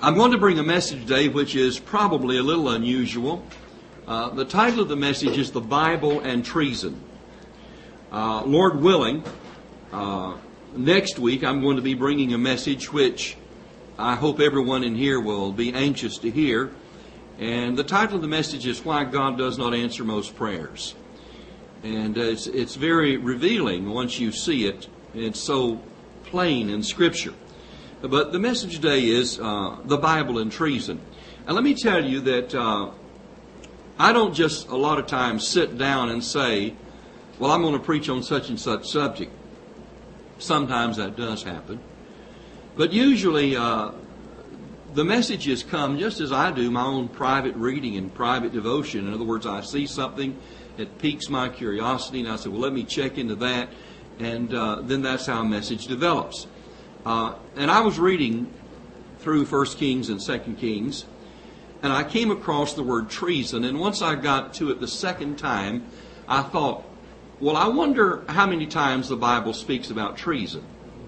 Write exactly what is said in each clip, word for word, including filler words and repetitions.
I'm going to bring a message today which is probably a little unusual. Uh, the title of the message is The Bible and Treason. Uh, Lord willing, uh, next week I'm going to be bringing a message which I hope everyone in here will be anxious to hear. And the title of the message is Why God Does Not Answer Most Prayers. And uh, it's, it's very revealing once you see it. It's so plain in Scripture. But the message today is uh, the Bible and treason. And let me tell you that uh, I don't just a lot of times sit down and say, well, I'm going to preach on such and such subject. Sometimes that does happen. But usually uh, the messages come just as I do my own private reading and private devotion. In other words, I see something, it piques my curiosity, and I say, well, let me check into that. And uh, then that's how a message develops. Uh, and I was reading through First Kings and Second Kings, and I came across the word treason. And once I got to it the second time, I thought, well, I wonder how many times the Bible speaks about treason.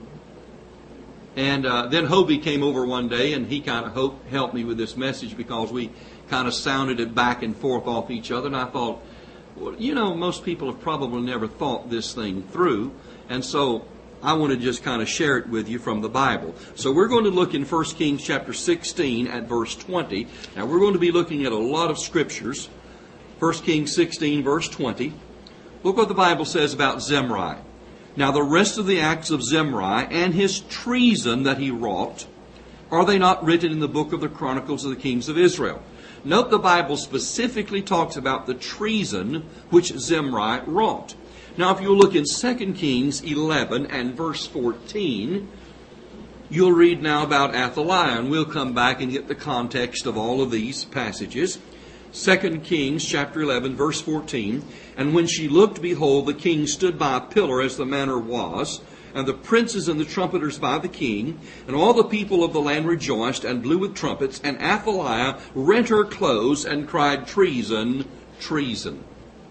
And uh, then Hobie came over one day, and he kind of helped me with this message because we kind of sounded it back and forth off each other. And I thought, well, you know, most people have probably never thought this thing through. And so I want to just kind of share it with you from the Bible. So we're going to look in First Kings chapter sixteen at verse twenty. Now we're going to be looking at a lot of scriptures. First Kings sixteen verse twenty. Look what the Bible says about Zimri. Now the rest of the acts of Zimri and his treason that he wrought, are they not written in the book of the Chronicles of the Kings of Israel? Note the Bible specifically talks about the treason which Zimri wrought. Now, if you look in Second Kings eleven and verse fourteen, you'll read now about Athaliah, and we'll come back and get the context of all of these passages. Second Kings chapter eleven, verse fourteen, and when she looked, behold, the king stood by a pillar as the manner was, and the princes and the trumpeters by the king, and all the people of the land rejoiced and blew with trumpets, and Athaliah rent her clothes and cried, treason, treason.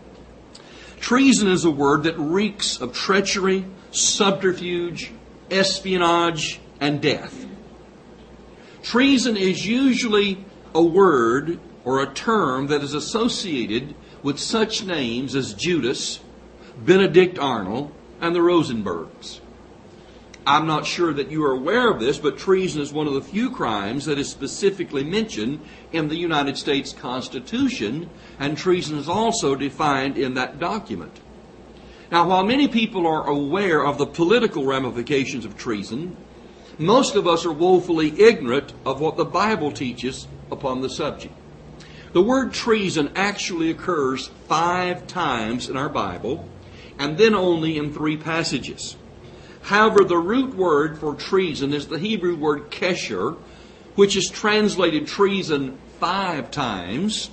Treason is a word that reeks of treachery, subterfuge, espionage, and death. Treason is usually a word or a term that is associated with such names as Judas, Benedict Arnold, and the Rosenbergs. I'm not sure that you are aware of this, but treason is one of the few crimes that is specifically mentioned in the United States Constitution, and treason is also defined in that document. Now, while many people are aware of the political ramifications of treason, most of us are woefully ignorant of what the Bible teaches upon the subject. The word treason actually occurs five times in our Bible, and then only in three passages. However, the root word for treason is the Hebrew word kesher, which is translated treason five times.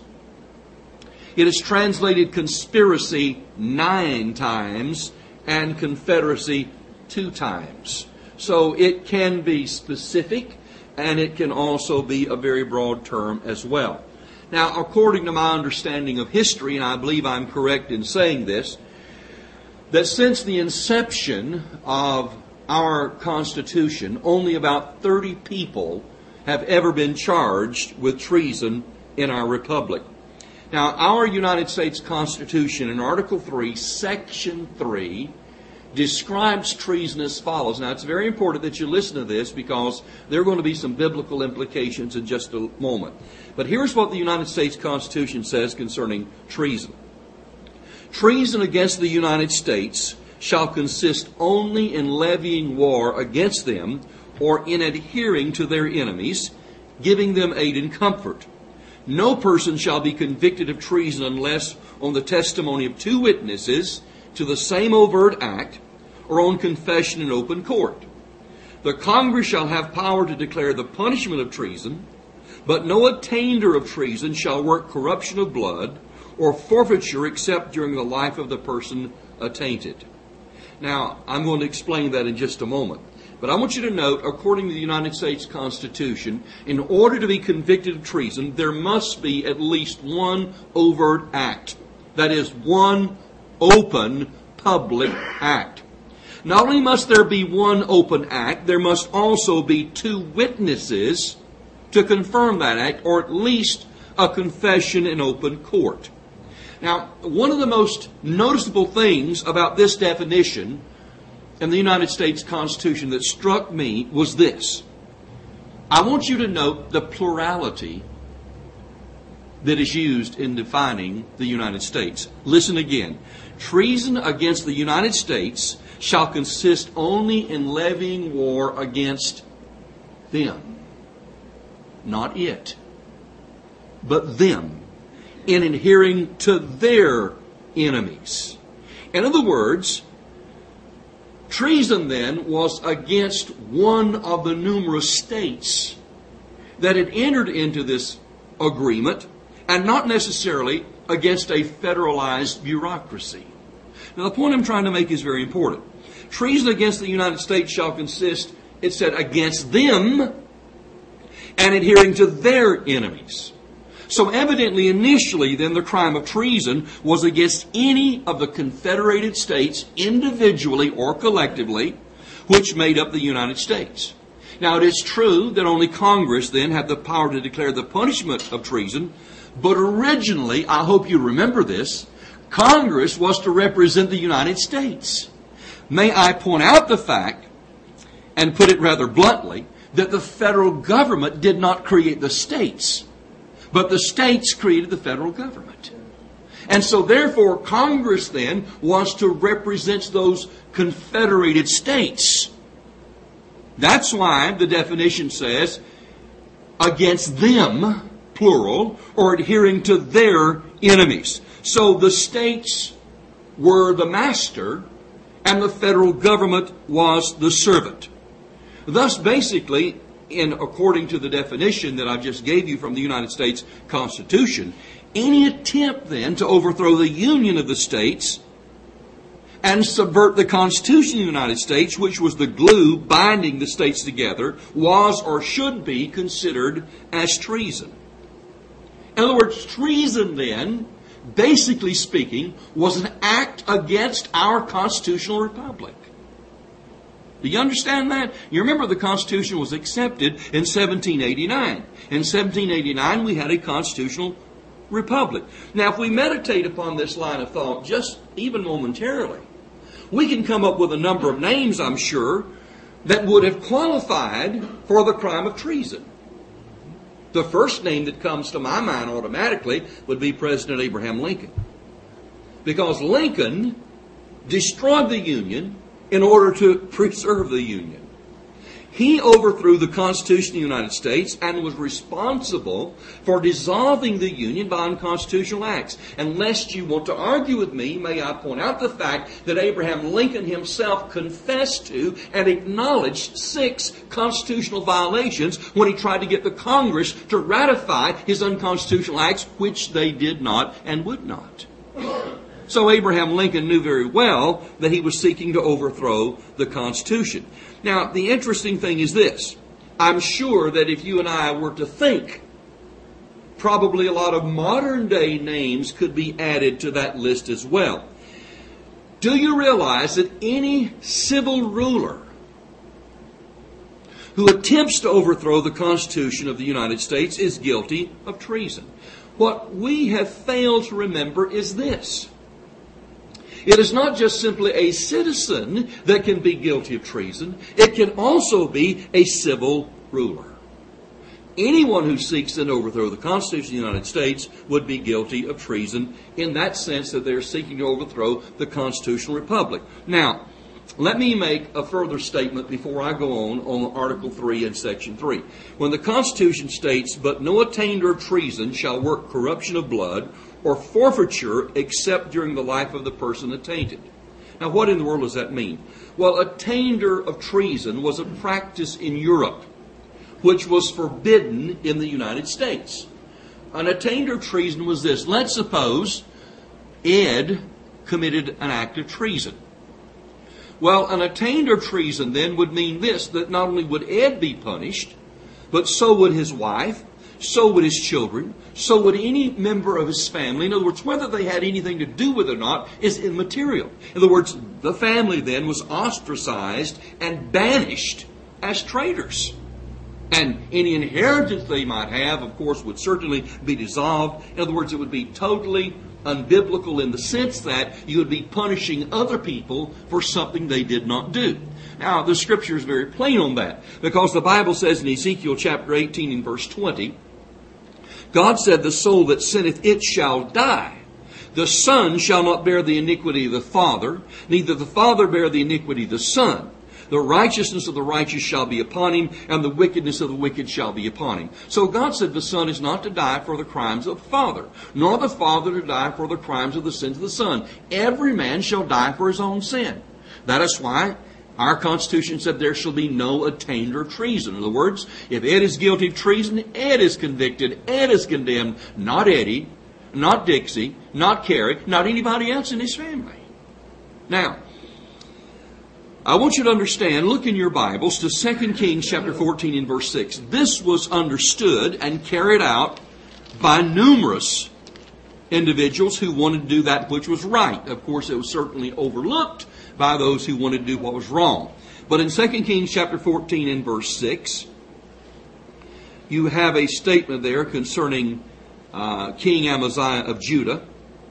It is translated conspiracy nine times and confederacy two times. So it can be specific, and it can also be a very broad term as well. Now, according to my understanding of history, and I believe I'm correct in saying this, that since the inception of our Constitution, only about thirty people have ever been charged with treason in our republic. Now, our United States Constitution in Article three, Section three, describes treason as follows. Now, it's very important that you listen to this because there are going to be some biblical implications in just a moment. But here's what the United States Constitution says concerning treason. Treason against the United States shall consist only in levying war against them or in adhering to their enemies, giving them aid and comfort. No person shall be convicted of treason unless on the testimony of two witnesses to the same overt act or on confession in open court. The Congress shall have power to declare the punishment of treason, but no attainder of treason shall work corruption of blood or forfeiture except during the life of the person attainted. Now, I'm going to explain that in just a moment. But I want you to note, according to the United States Constitution, in order to be convicted of treason, there must be at least one overt act. That is, one open public act. Not only must there be one open act, there must also be two witnesses to confirm that act, or at least a confession in open court. Now, one of the most noticeable things about this definition in the United States Constitution that struck me was this. I want you to note the plurality that is used in defining the United States. Listen again. Treason against the United States shall consist only in levying war against them. Not it, but them, in adhering to their enemies. In other words, treason then was against one of the numerous states that had entered into this agreement, and not necessarily against a federalized bureaucracy. Now, the point I'm trying to make is very important. Treason against the United States shall consist, it said, against them and adhering to their enemies. So evidently, initially, then, the crime of treason was against any of the confederated states, individually or collectively, which made up the United States. Now, it is true that only Congress then had the power to declare the punishment of treason, but originally, I hope you remember this, Congress was to represent the United States. May I point out the fact, and put it rather bluntly, that the federal government did not create the states, but the states created the federal government. And so therefore, Congress then was to represent those confederated states. That's why the definition says, against them, plural, or adhering to their enemies. So the states were the master, and the federal government was the servant. Thus, basically, in according to the definition that I just gave you from the United States Constitution, any attempt then to overthrow the union of the states and subvert the Constitution of the United States, which was the glue binding the states together, was or should be considered as treason. In other words, treason then, basically speaking, was an act against our constitutional republic. Do you understand that? You remember the Constitution was accepted in seventeen eighty-nine. In seventeen eighty-nine, we had a constitutional republic. Now, if we meditate upon this line of thought just even momentarily, we can come up with a number of names, I'm sure, that would have qualified for the crime of treason. The first name that comes to my mind automatically would be President Abraham Lincoln. Because Lincoln destroyed the Union in order to preserve the Union. He overthrew the Constitution of the United States and was responsible for dissolving the Union by unconstitutional acts. And lest you want to argue with me, may I point out the fact that Abraham Lincoln himself confessed to and acknowledged six constitutional violations when he tried to get the Congress to ratify his unconstitutional acts, which they did not and would not. So Abraham Lincoln knew very well that he was seeking to overthrow the Constitution. Now, the interesting thing is this. I'm sure that if you and I were to think, probably a lot of modern day names could be added to that list as well. Do you realize that any civil ruler who attempts to overthrow the Constitution of the United States is guilty of treason? What we have failed to remember is this. It is not just simply a citizen that can be guilty of treason. It can also be a civil ruler. Anyone who seeks to overthrow the Constitution of the United States would be guilty of treason in that sense that they're seeking to overthrow the constitutional republic. Now, let me make a further statement before I go on on Article three and Section three. When the Constitution states, "But no attainder of treason shall work corruption of blood or forfeiture except during the life of the person attainted." Now, what in the world does that mean? Well, attainder of treason was a practice in Europe which was forbidden in the United States. An attainder of treason was this. Let's suppose Ed committed an act of treason. Well, an attainder of treason then would mean this, that not only would Ed be punished, but so would his wife, so would his children, so would any member of his family. In other words, whether they had anything to do with it or not is immaterial. In other words, the family then was ostracized and banished as traitors. And any inheritance they might have, of course, would certainly be dissolved. In other words, it would be totally unbiblical in the sense that you would be punishing other people for something they did not do. Now, the Scripture is very plain on that, because the Bible says in Ezekiel chapter eighteen and verse twenty, God said, "The soul that sinneth, it shall die. The Son shall not bear the iniquity of the Father, neither the Father bear the iniquity of the Son. The righteousness of the righteous shall be upon him, and the wickedness of the wicked shall be upon him." So God said the Son is not to die for the crimes of the Father, nor the Father to die for the crimes of the sins of the Son. Every man shall die for his own sin. That is why our Constitution said there shall be no attainder of treason. In other words, if Ed is guilty of treason, Ed is convicted, Ed is condemned, not Eddie, not Dixie, not Carrie, not anybody else in his family. Now, I want you to understand, look in your Bibles to Second Kings chapter fourteen and verse six. This was understood and carried out by numerous individuals who wanted to do that which was right. Of course, it was certainly overlooked by those who wanted to do what was wrong. But in Second Kings chapter fourteen and verse six, you have a statement there concerning uh, King Amaziah of Judah.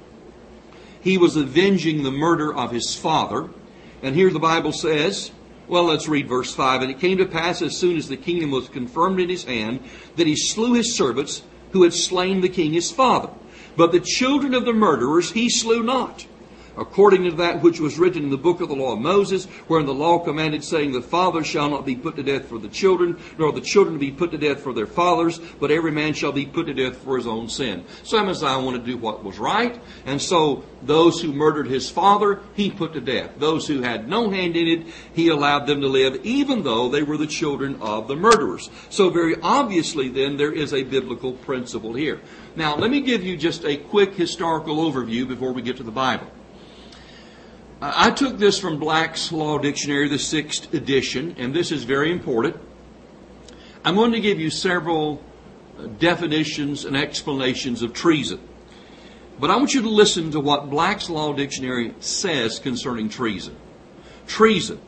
He was avenging the murder of his father. And here the Bible says, well, let's read verse five. "And it came to pass as soon as the kingdom was confirmed in his hand, that he slew his servants who had slain the king his father. But the children of the murderers he slew not, according to that which was written in the book of the law of Moses, wherein the law commanded, saying, The father shall not be put to death for the children, nor the children to be put to death for their fathers, but every man shall be put to death for his own sin." So Amaziah wanted to do what was right, and so those who murdered his father, he put to death. Those who had no hand in it, he allowed them to live, even though they were the children of the murderers. So very obviously then, there is a biblical principle here. Now, let me give you just a quick historical overview before we get to the Bible. I took this from Black's Law Dictionary, the sixth edition, and this is very important. I'm going to give you several definitions and explanations of treason. But I want you to listen to what Black's Law Dictionary says concerning treason. Treason: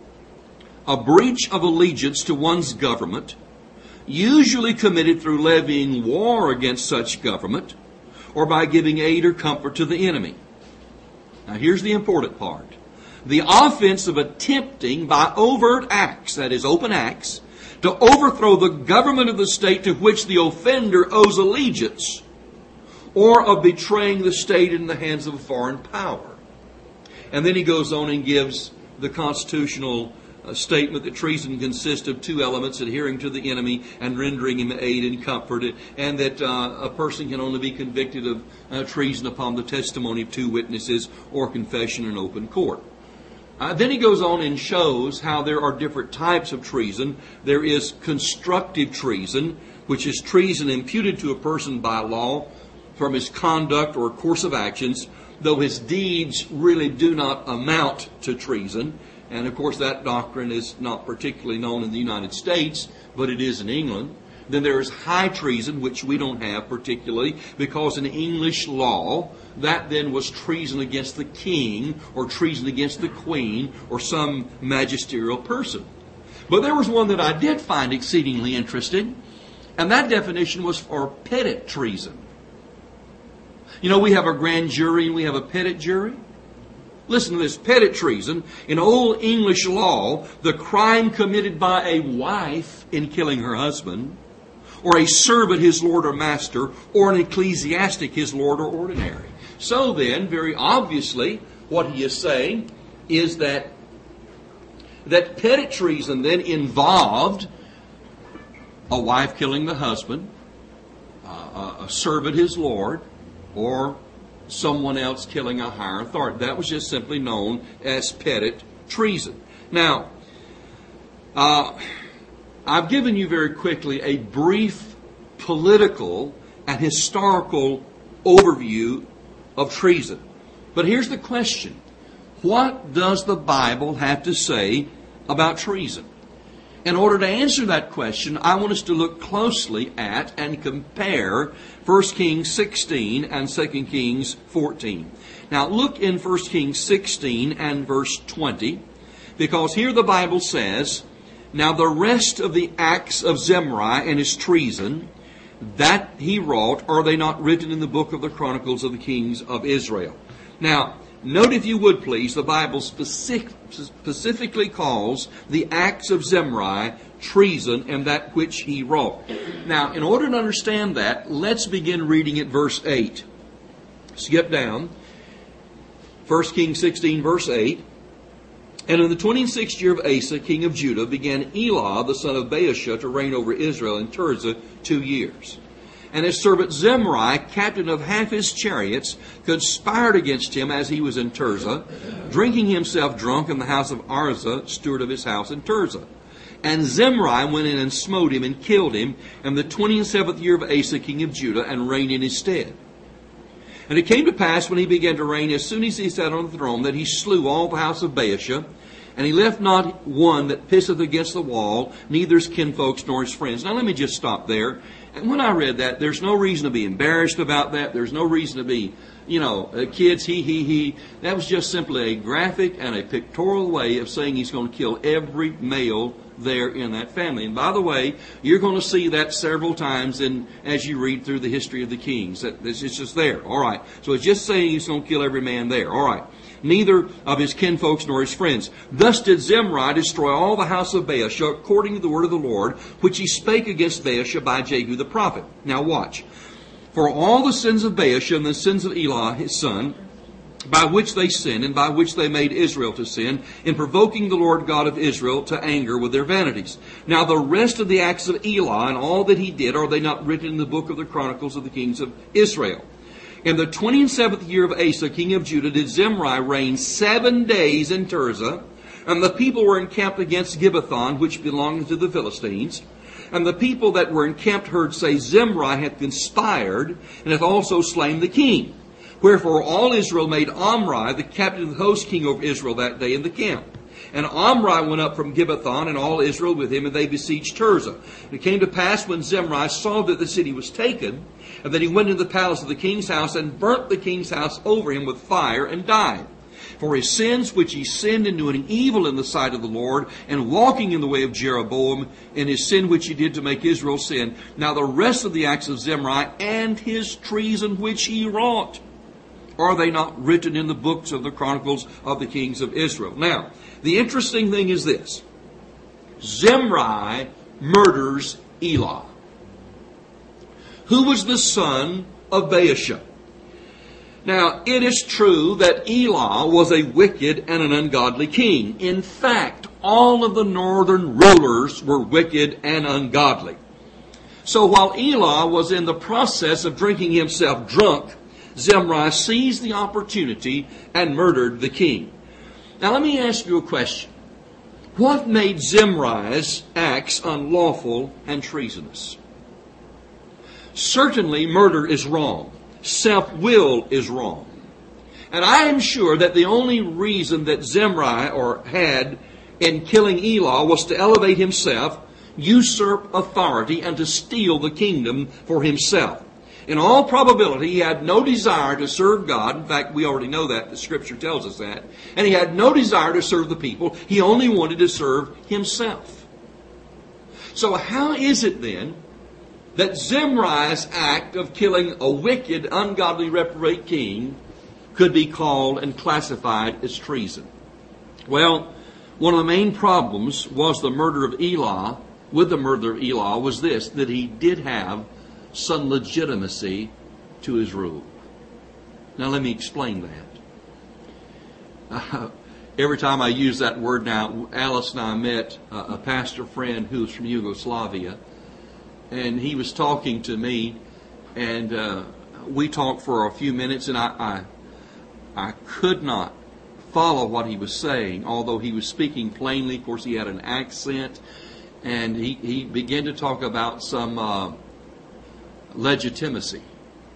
a breach of allegiance to one's government, usually committed through levying war against such government, or by giving aid or comfort to the enemy. Now here's the important part. The offense of attempting by overt acts, that is open acts, to overthrow the government of the state to which the offender owes allegiance, or of betraying the state in the hands of a foreign power. And then he goes on and gives the constitutional uh, statement that treason consists of two elements: adhering to the enemy and rendering him aid and comfort, and that uh, a person can only be convicted of uh, treason upon the testimony of two witnesses or confession in open court. Uh, then he goes on and shows how there are different types of treason. There is constructive treason, which is treason imputed to a person by law from his conduct or course of actions, though his deeds really do not amount to treason. And of course that doctrine is not particularly known in the United States, but it is in England. Then there is high treason, which we don't have particularly, because in English law, that then was treason against the king, or treason against the queen, or some magisterial person. But there was one that I did find exceedingly interesting, and that definition was for petit treason. You know, we have a grand jury and we have a petit jury. Listen to this: petit treason. In Old English law, the crime committed by a wife in killing her husband, or a servant his lord or master, or an ecclesiastic his lord or ordinary. So then, very obviously, what he is saying is that that petit treason then involved a wife killing the husband, uh, a servant his lord, or someone else killing a higher authority. That was just simply known as petit treason. Now, uh, I've given you very quickly a brief political and historical overview of treason. But here's the question: what does the Bible have to say about treason? In order to answer that question, I want us to look closely at and compare First Kings sixteen and Second Kings fourteen. Now look in First Kings sixteen and verse twenty, because here the Bible says, Now the rest of the acts of Zimri and his treason that he wrought, are they not written in the book of the Chronicles of the Kings of Israel? Now, note if you would please, the Bible specific, specifically calls the acts of Zimri treason and that which he wrought. Now, in order to understand that, let's begin reading at verse eight. Skip down. First Kings sixteen, verse eight. And in the twenty-sixth year of Asa, king of Judah, began Elah, the son of Baasha, to reign over Israel in Tirzah two years. And his servant Zimri, captain of half his chariots, conspired against him as he was in Tirzah, drinking himself drunk in the house of Arza, steward of his house in Tirzah. And Zimri went in and smote him and killed him in the twenty-seventh year of Asa, king of Judah, and reigned in his stead. And it came to pass when he began to reign, as soon as he sat on the throne, that he slew all the house of Baasha, and he left not one that pisseth against the wall, neither his kinfolks nor his friends. Now let me just stop there. And when I read that, there's no reason to be embarrassed about that. There's no reason to be, you know, uh, kids, he, he, he. That was just simply a graphic and a pictorial way of saying he's going to kill every male there in that family. And by the way, you're going to see that several times in as you read through the history of the kings. That it's just there. All right. So it's just saying he's going to kill every man there. All right. Neither of his kinfolks nor his friends. Thus did Zimri destroy all the house of Baasha, according to the word of the Lord, which he spake against Baasha by Jehu the prophet. Now watch. For all the sins of Baasha and the sins of Elah his son, by which they sinned, and by which they made Israel to sin, in provoking the Lord God of Israel to anger with their vanities. Now the rest of the acts of Elah, and all that he did, are they not written in the book of the Chronicles of the Kings of Israel? In the twenty-seventh year of Asa, king of Judah, did Zimri reign seven days in Tirzah, and the people were encamped against Gibbethon, which belonged to the Philistines. And the people that were encamped heard say, Zimri hath conspired, and hath also slain the king. Wherefore all Israel made Omri, the captain of the host, king over Israel that day in the camp. And Omri went up from Gibbethon, and all Israel with him, and they besieged Tirzah. And it came to pass, when Zimri saw that the city was taken, and that he went into the palace of the king's house, and burnt the king's house over him with fire, and died. For his sins which he sinned in doing evil in the sight of the Lord, and walking in the way of Jeroboam, and his sin which he did to make Israel sin. Now the rest of the acts of Zimri, and his treason which he wrought, are they not written in the books of the Chronicles of the Kings of Israel? Now, the interesting thing is this. Zimri murders Elah, who was the son of Baasha. Now, it is true that Elah was a wicked and an ungodly king. In fact, all of the northern rulers were wicked and ungodly. So while Elah was in the process of drinking himself drunk, Zimri seized the opportunity and murdered the king. Now let me ask you a question. What made Zimri's acts unlawful and treasonous? Certainly murder is wrong. Self-will is wrong. And I am sure that the only reason that Zimri or had in killing Elah was to elevate himself, usurp authority, and to steal the kingdom for himself. In all probability, he had no desire to serve God. In fact, we already know that. The Scripture tells us that. And he had no desire to serve the people. He only wanted to serve himself. So how is it then that Zimri's act of killing a wicked, ungodly, reprobate king could be called and classified as treason? Well, one of the main problems was the murder of Elah. With the murder of Elah was this, that he did have some legitimacy to his rule. Now let me explain that. Uh, every time I use that word now, Alice and I met uh, a pastor friend who was from Yugoslavia, and he was talking to me, and uh, we talked for a few minutes, and I, I I could not follow what he was saying, although he was speaking plainly. Of course, he had an accent, and he, he began to talk about some uh, legitimacy.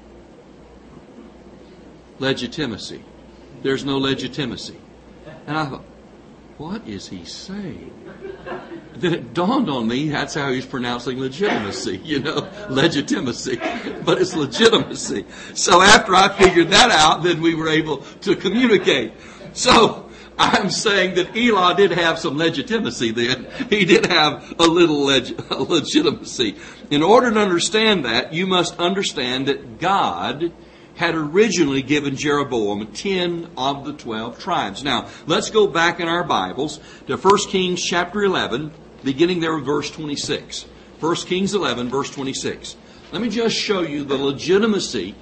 Legitimacy. There's no legitimacy. And I thought, what is he saying? Then it dawned on me, that's how he's pronouncing legitimacy, you know, legitimacy. But it's legitimacy. So after I figured that out, then we were able to communicate. So I'm saying that Eli did have some legitimacy then. He did have a little leg- legitimacy. In order to understand that, you must understand that God had originally given Jeroboam ten of the twelve tribes. Now, let's go back in our Bibles to First Kings chapter eleven, beginning there with verse twenty-six. First Kings eleven, verse twenty-six. Let me just show you the legitimacy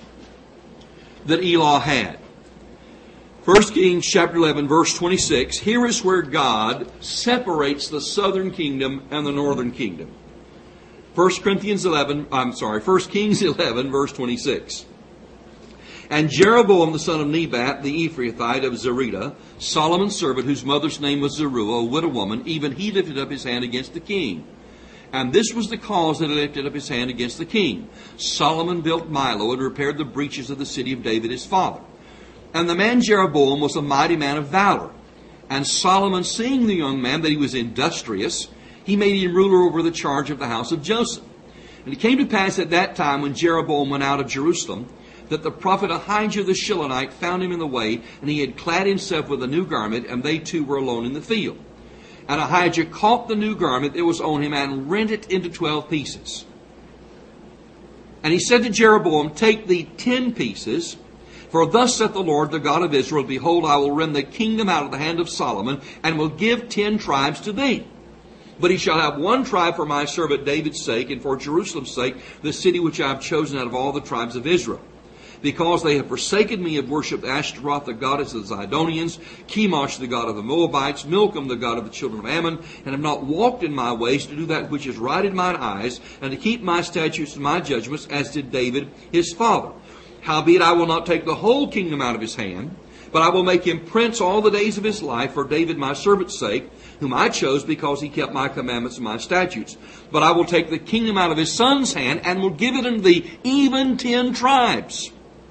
that Eli had. First Kings chapter eleven, verse twenty-six. Here is where God separates the southern kingdom and the northern kingdom. First Corinthians eleven, I'm sorry, First Kings eleven, verse twenty-six. And Jeroboam the son of Nebat, the Ephrathite of Zerida, Solomon's servant, whose mother's name was Zeruiah, a widow woman, even he lifted up his hand against the king. And this was the cause that he lifted up his hand against the king. Solomon built Milo and repaired the breaches of the city of David his father. And the man Jeroboam was a mighty man of valor. And Solomon, seeing the young man that he was industrious, he made him ruler over the charge of the house of Joseph. And it came to pass at that time, when Jeroboam went out of Jerusalem, that the prophet Ahijah the Shilonite found him in the way, and he had clad himself with a new garment, and they two were alone in the field. And Ahijah caught the new garment that was on him, and rent it into twelve pieces. And he said to Jeroboam, take thee ten pieces, for thus saith the Lord, the God of Israel, behold, I will rend the kingdom out of the hand of Solomon, and will give ten tribes to thee. But he shall have one tribe for my servant David's sake, and for Jerusalem's sake, the city which I have chosen out of all the tribes of Israel. Because they have forsaken me, have worshipped Ashtaroth, the goddess of the Zidonians, Chemosh, the god of the Moabites, Milcom, the god of the children of Ammon, and have not walked in my ways to do that which is right in mine eyes, and to keep my statutes and my judgments, as did David his father. Howbeit I will not take the whole kingdom out of his hand, but I will make him prince all the days of his life for David my servant's sake, whom I chose because he kept my commandments and my statutes. But I will take the kingdom out of his son's hand, and will give it unto thee, even ten tribes.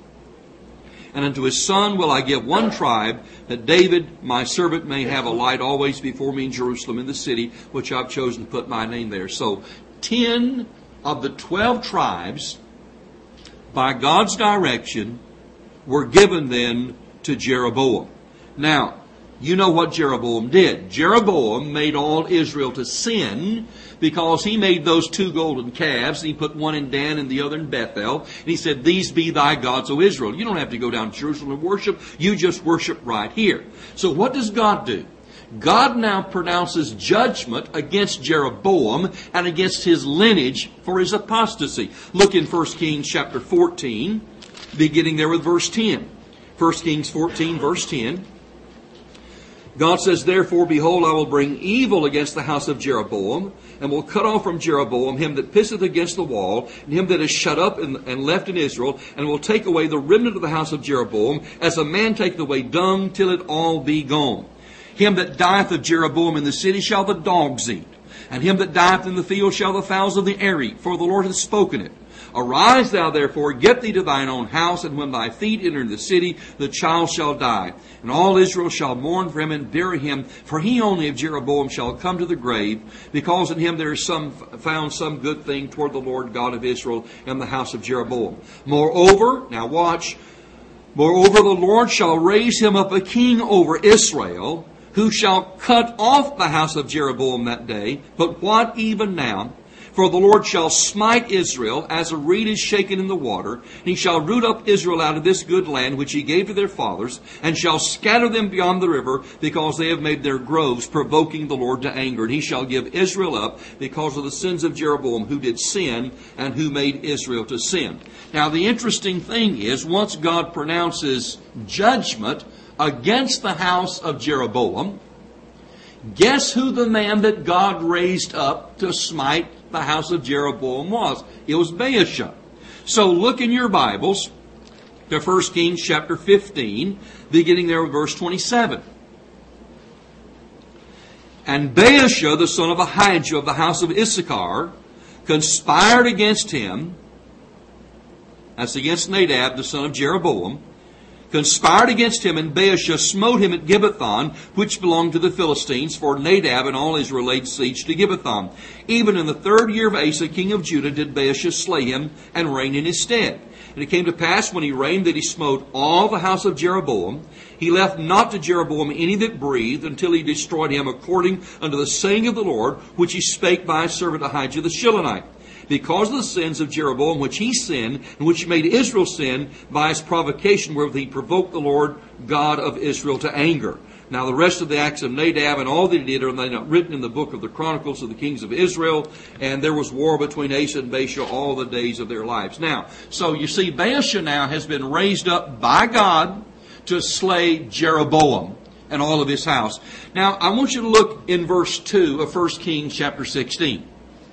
And unto his son will I give one tribe, that David my servant may have a light always before me in Jerusalem, in the city which I've chosen to put my name there. So ten of the twelve tribes, by God's direction, were given then to Jeroboam. Now, you know what Jeroboam did. Jeroboam made all Israel to sin, because he made those two golden calves, and he put one in Dan and the other in Bethel. And he said, these be thy gods, O Israel. You don't have to go down to Jerusalem and worship. You just worship right here. So what does God do? God now pronounces judgment against Jeroboam and against his lineage for his apostasy. Look in First Kings chapter fourteen, beginning there with verse ten. First Kings fourteen, verse ten. God says, therefore, behold, I will bring evil against the house of Jeroboam, and will cut off from Jeroboam him that pisseth against the wall, and him that is shut up and, and left in Israel, and will take away the remnant of the house of Jeroboam, as a man taketh away dung, till it all be gone. Him that dieth of Jeroboam in the city shall the dogs eat, and him that dieth in the field shall the fowls of the air eat, for the Lord hath spoken it. Arise thou therefore, get thee to thine own house, and when thy feet enter the city, the child shall die. And all Israel shall mourn for him and bury him, for he only of Jeroboam shall come to the grave, because in him there is some found some good thing toward the Lord God of Israel and the house of Jeroboam. Moreover, now watch, moreover the Lord shall raise him up a king over Israel, who shall cut off the house of Jeroboam that day. But what even now? For the Lord shall smite Israel as a reed is shaken in the water, and he shall root up Israel out of this good land which he gave to their fathers, and shall scatter them beyond the river, because they have made their groves, provoking the Lord to anger. And he shall give Israel up because of the sins of Jeroboam, who did sin, and who made Israel to sin. Now the interesting thing is, once God pronounces judgment against the house of Jeroboam, guess who the man that God raised up to smite the house of Jeroboam was? It was Baasha. So look in your Bibles to First Kings chapter fifteen, beginning there with verse twenty-seven. And Baasha, the son of Ahijah of the house of Issachar, conspired against him, that's against Nadab, the son of Jeroboam, conspired against him, and Baasha smote him at Gibbethon, which belonged to the Philistines, for Nadab and all Israel laid siege to Gibbethon. Even in the third year of Asa, king of Judah, did Baasha slay him and reign in his stead. And it came to pass, when he reigned, that he smote all the house of Jeroboam. He left not to Jeroboam any that breathed, until he destroyed him, according unto the saying of the Lord, which he spake by his servant Ahijah the Shilonite. Because of the sins of Jeroboam, which he sinned, and which made Israel sin, by his provocation wherewith he provoked the Lord God of Israel to anger. Now the rest of the acts of Nadab and all that he did are not written in the book of the Chronicles of the kings of Israel. And there was war between Asa and Baasha all the days of their lives. Now, so you see, Baasha now has been raised up by God to slay Jeroboam and all of his house. Now, I want you to look in verse two of First Kings chapter sixteen.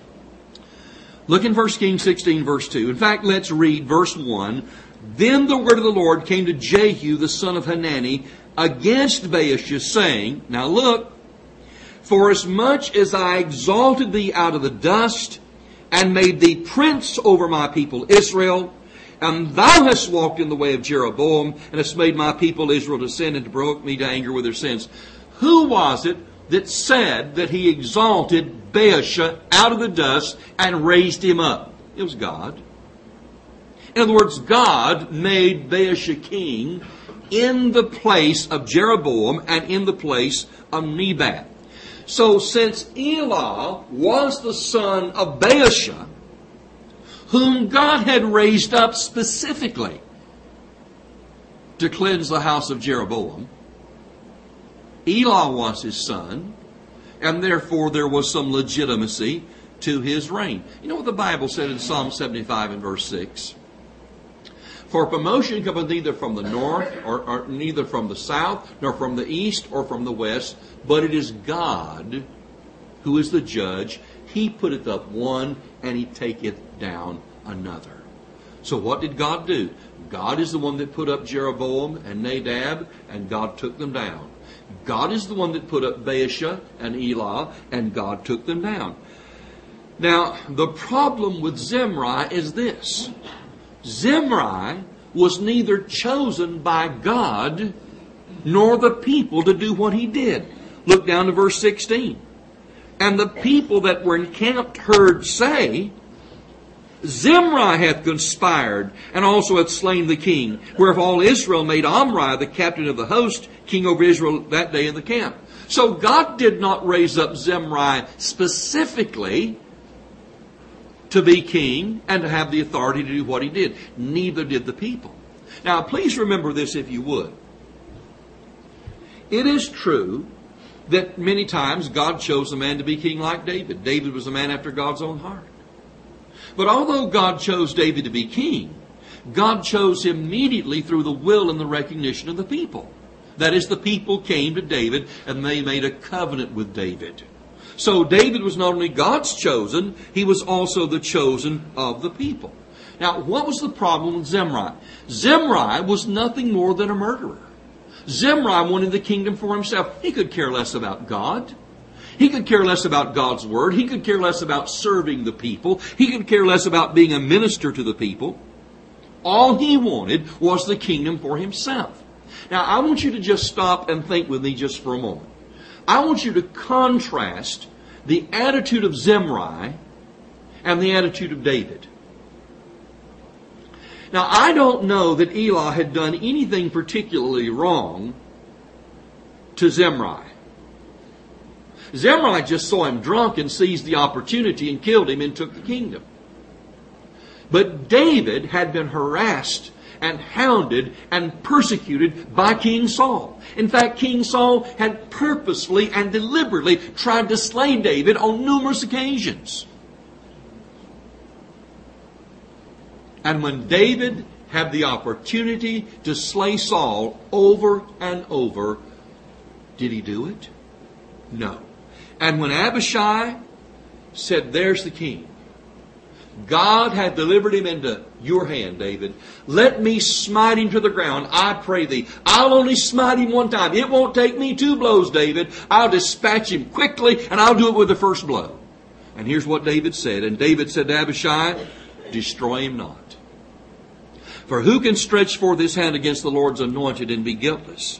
Look in First Kings sixteen, verse two. In fact, let's read verse one. Then the word of the Lord came to Jehu, the son of Hanani, against Baasha, saying, now look, for as much as I exalted thee out of the dust, and made thee prince over my people Israel, and thou hast walked in the way of Jeroboam, and hast made my people Israel to sin, and to provoke me to anger with their sins. Who was it that said that he exalted Baasha out of the dust and raised him up? It was God. In other words, God made Baasha king in the place of Jeroboam and in the place of Nebat. So since Elah was the son of Baasha, whom God had raised up specifically to cleanse the house of Jeroboam, Elah was his son, and therefore there was some legitimacy to his reign. You know what the Bible said in Psalm seventy-five and verse six? For promotion cometh neither from the north, or, or neither from the south, nor from the east, or from the west, but it is God who is the judge. He putteth up one, and he taketh down another. So what did God do? God is the one that put up Jeroboam and Nadab, and God took them down. God is the one that put up Baasha and Elah, and God took them down. Now, the problem with Zimri is this. Zimri was neither chosen by God nor the people to do what he did. Look down to verse sixteen. And the people that were encamped heard say, Zimri hath conspired, and also hath slain the king. Wherefore all Israel made Omri the captain of the host, king over Israel that day in the camp. So God did not raise up Zimri specifically to be king and to have the authority to do what he did. Neither did the people. Now, please remember this if you would. It is true that many times God chose a man to be king like David. David was a man after God's own heart. But although God chose David to be king, God chose him immediately through the will and the recognition of the people. That is, the people came to David and they made a covenant with David. So David was not only God's chosen, he was also the chosen of the people. Now, what was the problem with Zimri? Zimri was nothing more than a murderer. Zimri wanted the kingdom for himself. He could care less about God. He could care less about God's word. He could care less about serving the people. He could care less about being a minister to the people. All he wanted was the kingdom for himself. Now, I want you to just stop and think with me just for a moment. I want you to contrast the attitude of Zimri and the attitude of David. Now, I don't know that Elah had done anything particularly wrong to Zimri. Zimri just saw him drunk and seized the opportunity and killed him and took the kingdom. But David had been harassed and hounded and persecuted by King Saul. In fact, King Saul had purposely and deliberately tried to slay David on numerous occasions. And when David had the opportunity to slay Saul over and over, did he do it? No. And when Abishai said, there's the king, God had delivered him into your hand, David. Let me smite him to the ground, I pray thee. I'll only smite him one time. It won't take me two blows, David. I'll dispatch him quickly, and I'll do it with the first blow. And here's what David said. And David said to Abishai, destroy him not. For who can stretch forth his hand against the Lord's anointed and be guiltless?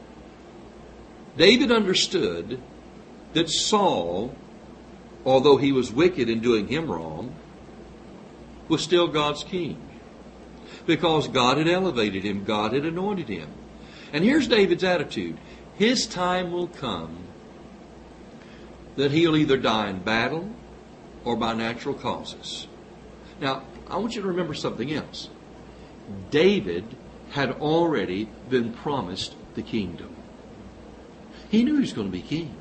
David understood that Saul, although he was wicked in doing him wrong, was still God's king. Because God had elevated him. God had anointed him. And here's David's attitude. His time will come that he'll either die in battle or by natural causes. Now, I want you to remember something else. David had already been promised the kingdom. He knew he was going to be king.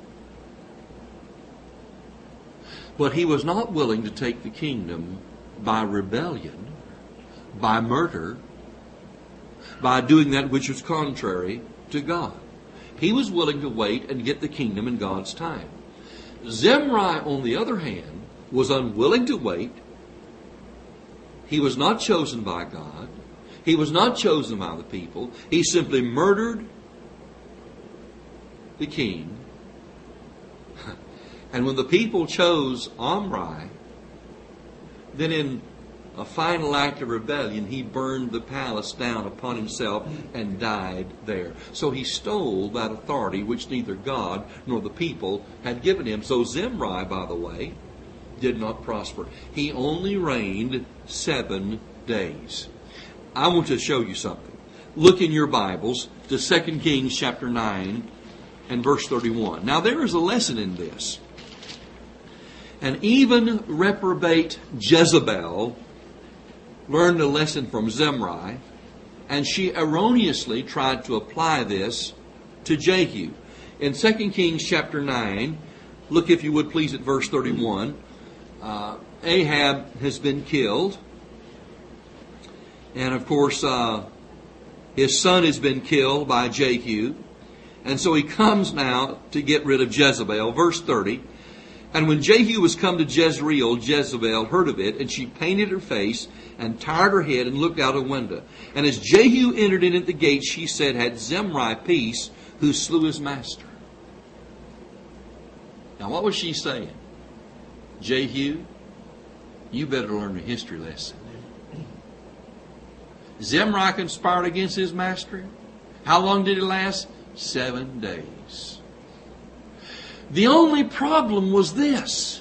But he was not willing to take the kingdom by rebellion, by murder, by doing that which was contrary to God. He was willing to wait and get the kingdom in God's time. Zimri, on the other hand, was unwilling to wait. He was not chosen by God. He was not chosen by the people. He simply murdered the king. And when the people chose Omri, then in a final act of rebellion, he burned the palace down upon himself and died there. So he stole that authority which neither God nor the people had given him. So Zimri, by the way, did not prosper. He only reigned seven days. I want to show you something. Look in your Bibles to Second Kings chapter nine and verse thirty-one. Now there is a lesson in this. And even reprobate Jezebel learned a lesson from Zimri, and she erroneously tried to apply this to Jehu. In Second Kings chapter nine, look if you would please at verse thirty-one. Uh, Ahab has been killed. And of course, uh, his son has been killed by Jehu. And so he comes now to get rid of Jezebel. Verse thirty. And when Jehu was come to Jezreel, Jezebel heard of it, and she painted her face and tired her head and looked out a window. And as Jehu entered in at the gate, she said, Had Zimri peace, who slew his master? Now what was she saying? Jehu, you better learn a history lesson. Zimri conspired against his master. How long did it last? Seven days. The only problem was this.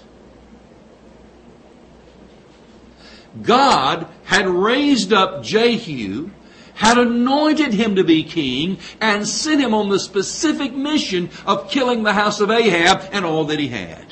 God had raised up Jehu, had anointed him to be king, and sent him on the specific mission of killing the house of Ahab and all that he had.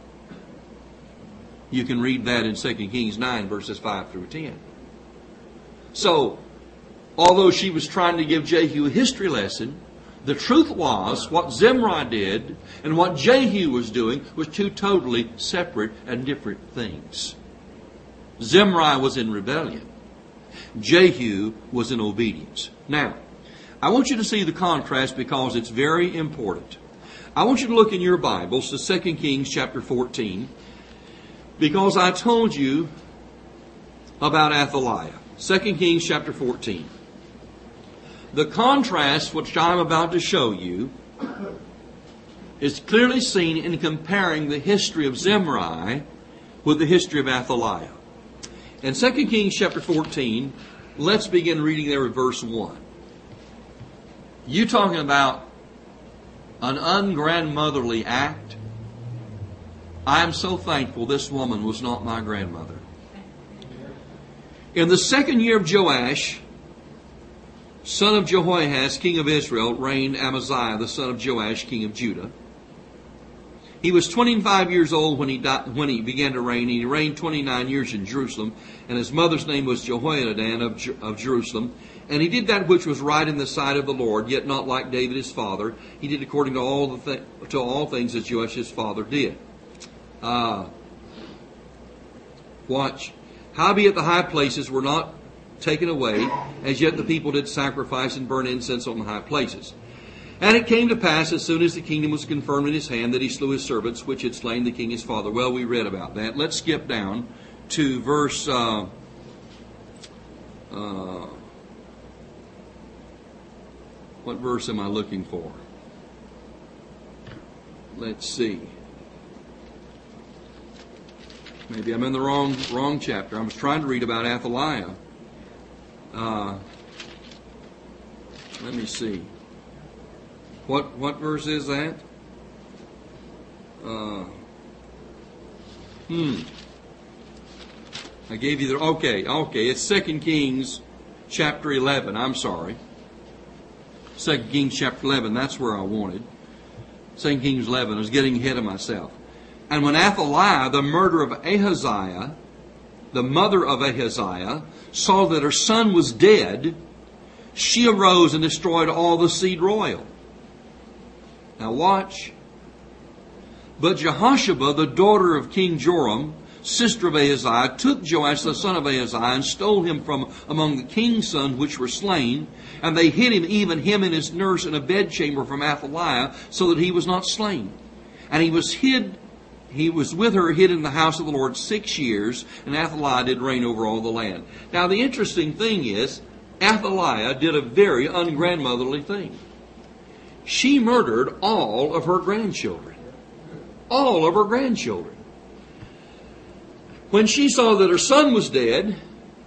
You can read that in Second Kings nine, verses five through ten. So, although she was trying to give Jehu a history lesson, the truth was, what Zimri did and what Jehu was doing was two totally separate and different things. Zimri was in rebellion. Jehu was in obedience. Now, I want you to see the contrast because it's very important. I want you to look in your Bibles to Second Kings chapter fourteen, because I told you about Athaliah. Second Kings chapter fourteen. The contrast which I'm about to show you is clearly seen in comparing the history of Zimri with the history of Athaliah. In Second Kings chapter fourteen, let's begin reading there at verse one. You talking about an ungrandmotherly act? I am so thankful this woman was not my grandmother. In the second year of Joash, son of Jehoahaz, king of Israel, reigned Amaziah, the son of Joash, king of Judah. He was twenty-five years old when he died, when he began to reign. He reigned twenty-nine years in Jerusalem, and his mother's name was Jehoiadan of, Jer- of Jerusalem. And he did that which was right in the sight of the Lord, yet not like David his father. He did according to all the th- to all things that Joash his father did. Uh, watch. Howbeit the high places were not taken away, as yet the people did sacrifice and burn incense on the high places. And it came to pass, as soon as the kingdom was confirmed in his hand, that he slew his servants, which had slain the king his father. Well, we read about that. Let's skip down to verse... Uh, uh, what verse am I looking for? Let's see. Maybe I'm in the wrong wrong chapter. I was trying to read about Athaliah. Uh, let me see. What what verse is that? Uh, hmm. I gave you the... Okay, okay. It's Second Kings chapter eleven. I'm sorry. Second Kings chapter eleven. That's where I wanted. Second Kings eleven. I was getting ahead of myself. And when Athaliah, the murderer of Ahaziah, the mother of Ahaziah, saw that her son was dead, she arose and destroyed all the seed royal. Now watch. But Jehosheba, the daughter of King Joram, sister of Ahaziah, took Joash the son of Ahaziah and stole him from among the king's sons which were slain. And they hid him, even him and his nurse, in a bedchamber from Athaliah, so that he was not slain. And he was hid, he was with her hid in the house of the Lord six years, and Athaliah did reign over all the land. Now the interesting thing is, Athaliah did a very ungrandmotherly thing. She murdered all of her grandchildren. All of her grandchildren. When she saw that her son was dead,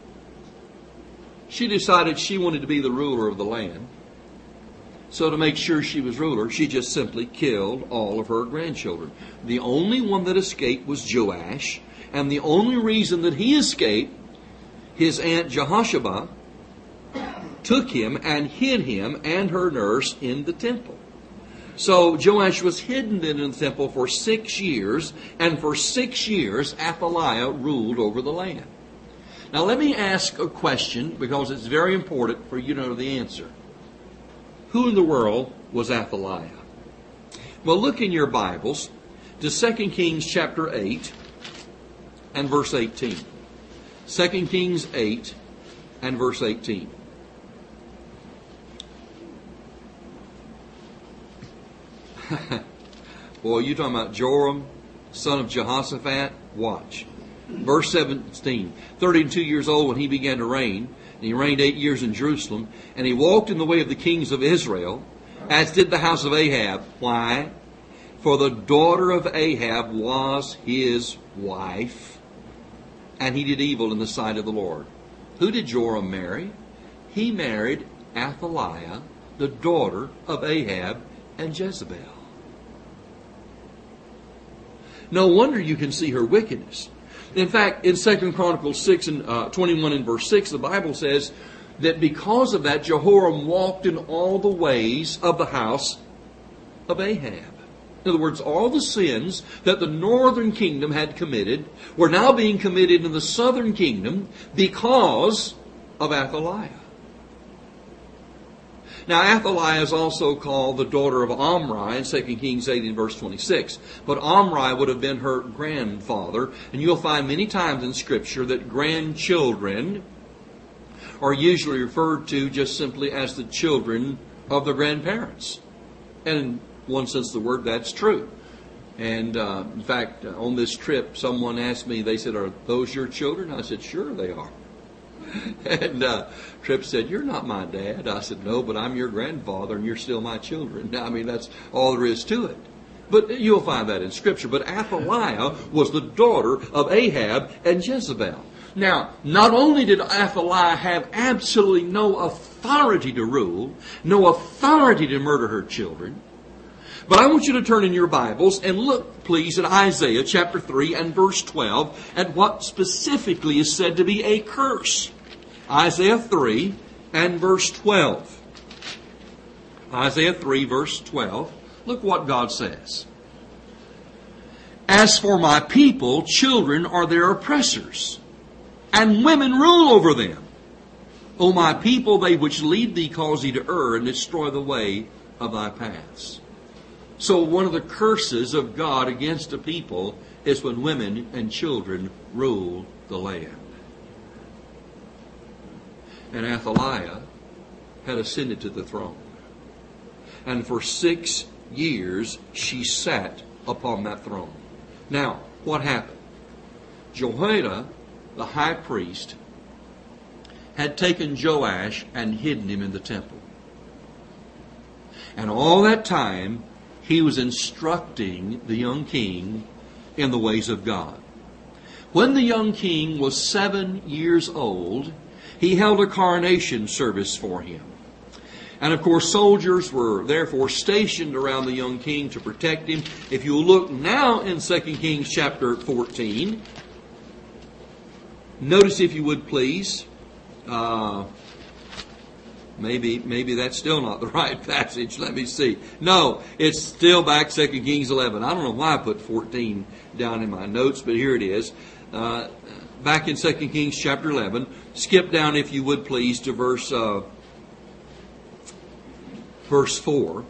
she decided she wanted to be the ruler of the land. So to make sure she was ruler, she just simply killed all of her grandchildren. The only one that escaped was Joash. And the only reason that he escaped, his aunt Jehosheba took him and hid him and her nurse in the temple. So Joash was hidden in the temple for six years, and for six years Athaliah ruled over the land. Now let me ask a question, because it's very important for you to know the answer. Who in the world was Athaliah? Well, look in your Bibles to Second Kings chapter eight and verse eighteen. Second Kings eight and verse eighteen. Boy, you talking about Joram, son of Jehoshaphat? Watch. Verse seventeen. thirty-two years old when he began to reign. And he reigned eight years in Jerusalem. And he walked in the way of the kings of Israel, as did the house of Ahab. Why? For the daughter of Ahab was his wife. And he did evil in the sight of the Lord. Who did Joram marry? He married Athaliah, the daughter of Ahab and Jezebel. No wonder you can see her wickedness. In fact, in Second Chronicles six and uh, twenty-one and verse six, the Bible says that because of that, Jehoram walked in all the ways of the house of Ahab. In other words, all the sins that the northern kingdom had committed were now being committed in the southern kingdom because of Athaliah. Now, Athaliah is also called the daughter of Omri in Second Kings eight and verse twenty-six. But Omri would have been her grandfather. And you'll find many times in Scripture that grandchildren are usually referred to just simply as the children of their grandparents. And in one sense of the word, that's true. And uh, in fact, on this trip, someone asked me, they said, "Are those your children?" I said, "Sure they are." And uh, Tripp said, "You're not my dad." I said, "No, but I'm your grandfather and you're still my children." I mean, that's all there is to it. But you'll find that in Scripture. But Athaliah was the daughter of Ahab and Jezebel. Now, not only did Athaliah have absolutely no authority to rule, no authority to murder her children, but I want you to turn in your Bibles and look, please, at Isaiah chapter three and verse twelve at what specifically is said to be a curse. Isaiah three and verse twelve. Isaiah three verse twelve. Look what God says. "As for my people, children are their oppressors, and women rule over them. O my people, they which lead thee cause thee to err, and destroy the way of thy paths." So one of the curses of God against a people is when women and children rule the land. And Athaliah had ascended to the throne. And for six years she sat upon that throne. Now, what happened? Jehoiada, the high priest, had taken Joash and hidden him in the temple. And all that time, he was instructing the young king in the ways of God. When the young king was seven years old, he held a coronation service for him. And of course, soldiers were therefore stationed around the young king to protect him. If you look now in Second Kings chapter fourteen, notice, if you would please, uh, maybe maybe that's still not the right passage. Let me see. No, it's still back Second Kings eleven. I don't know why I put fourteen down in my notes, but here it is. Uh, back in Second Kings chapter eleven, skip down, if you would please, to verse... Uh, Verse four.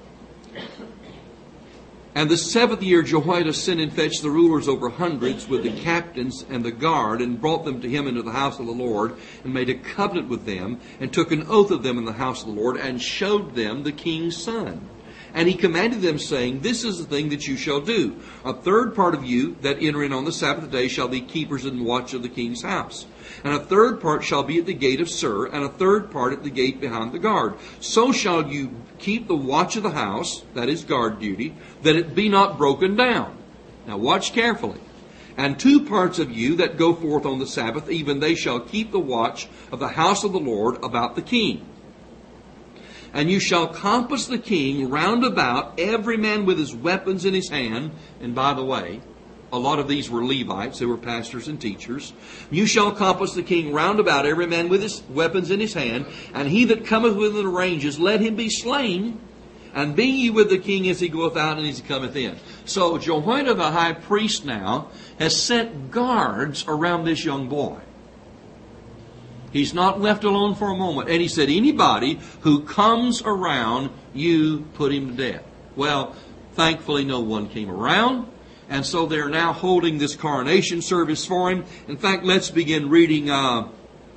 And the seventh year Jehoiada sent and fetched the rulers over hundreds with the captains and the guard, and brought them to him into the house of the Lord, and made a covenant with them, and took an oath of them in the house of the Lord, and showed them the king's son. And he commanded them, saying, This is the thing that you shall do. A third part of you that enter in on the Sabbath day shall be keepers and watch of the king's house. And a third part shall be at the gate of Sur, and a third part at the gate behind the guard. So shall you keep the watch of the house, that is guard duty, that it be not broken down. Now watch carefully. And two parts of you that go forth on the Sabbath, even they shall keep the watch of the house of the Lord about the king. And you shall compass the king round about, every man with his weapons in his hand. And by the way, a lot of these were Levites, they were pastors and teachers. You shall compass the king round about, every man with his weapons in his hand. And he that cometh within the ranges, let him be slain. And be ye with the king as he goeth out and as he cometh in. So Jehoiada the high priest now has set guards around this young boy. He's not left alone for a moment. And he said, anybody who comes around, you put him to death. Well, thankfully no one came around. And so they're now holding this coronation service for him. In fact, let's begin reading uh,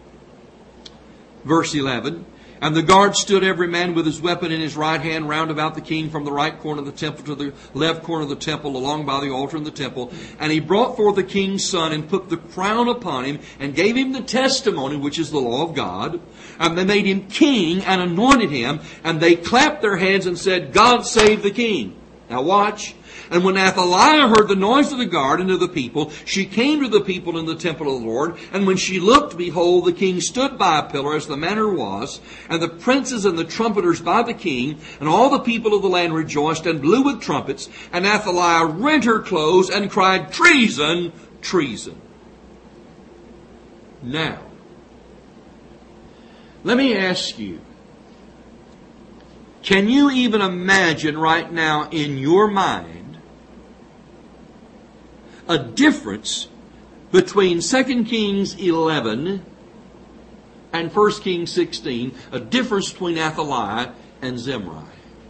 verse eleven. And the guard stood every man with his weapon in his right hand round about the king, from the right corner of the temple to the left corner of the temple, along by the altar in the temple. And he brought forth the king's son, and put the crown upon him, and gave him the testimony, which is the law of God. And they made him king, and anointed him. And they clapped their hands and said, God save the king. Now watch. And when Athaliah heard the noise of the guard and of the people, she came to the people in the temple of the Lord. And when she looked, behold, the king stood by a pillar, as the manner was, and the princes and the trumpeters by the king, and all the people of the land rejoiced and blew with trumpets. And Athaliah rent her clothes and cried, Treason, treason. Now, let me ask you, can you even imagine right now in your mind a difference between Second Kings eleven and First Kings sixteen, a difference between Athaliah and Zimri?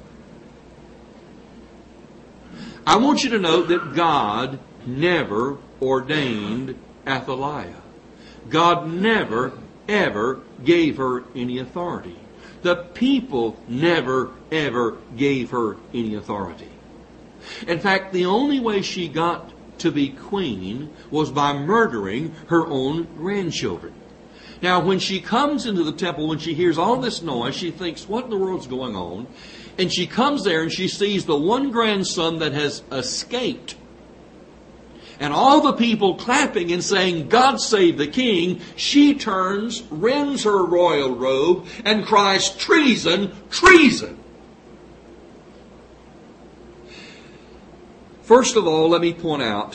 I want you to note that God never ordained Athaliah. God never, ever gave her any authority. The people never, ever gave her any authority. In fact, the only way she got to be queen was by murdering her own grandchildren. Now, when she comes into the temple, when she hears all this noise, she thinks, what in the world's going on? And she comes there and she sees the one grandson that has escaped. And all the people clapping and saying, God save the king. She turns, rends her royal robe, and cries, treason, treason. First of all, let me point out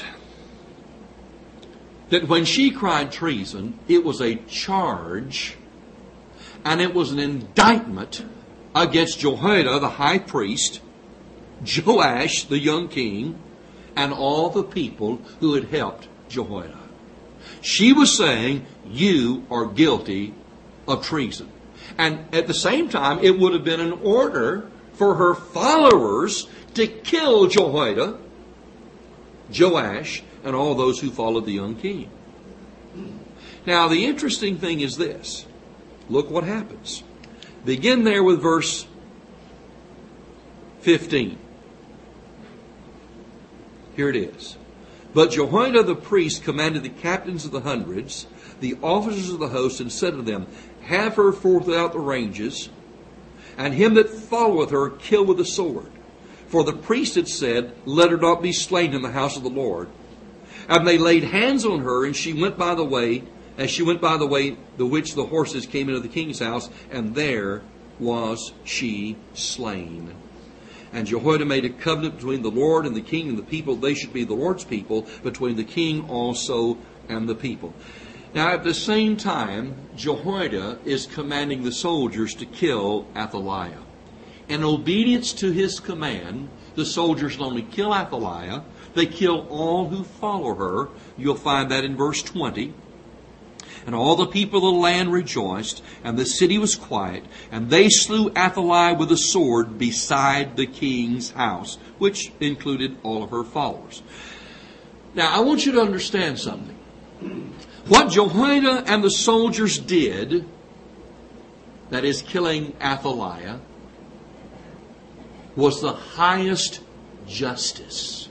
that when she cried treason, it was a charge and it was an indictment against Jehoiada, the high priest, Joash, the young king, and all the people who had helped Jehoiada. She was saying, you are guilty of treason. And at the same time, it would have been an order for her followers to kill Jehoiada, Joash, and all those who followed the young king. Now, the interesting thing is this. Look what happens. Begin there with verse fifteen. Here it is. But Jehoiada the priest commanded the captains of the hundreds, the officers of the host, and said to them, have her forth without the ranges, and him that followeth her kill with the sword. For the priest had said, let her not be slain in the house of the Lord. And they laid hands on her, and she went by the way, as she went by the way the which the horses came into the king's house, and there was she slain. And Jehoiada made a covenant between the Lord and the king and the people. They should be the Lord's people, between the king also and the people. Now, at the same time, Jehoiada is commanding the soldiers to kill Athaliah. In obedience to his command, the soldiers not only kill Athaliah, they kill all who follow her. You'll find that in verse twenty. And all the people of the land rejoiced, and the city was quiet, and they slew Athaliah with a sword beside the king's house, which included all of her followers. Now, I want you to understand something. What Jehoiada and the soldiers did, that is killing Athaliah, was the highest justice.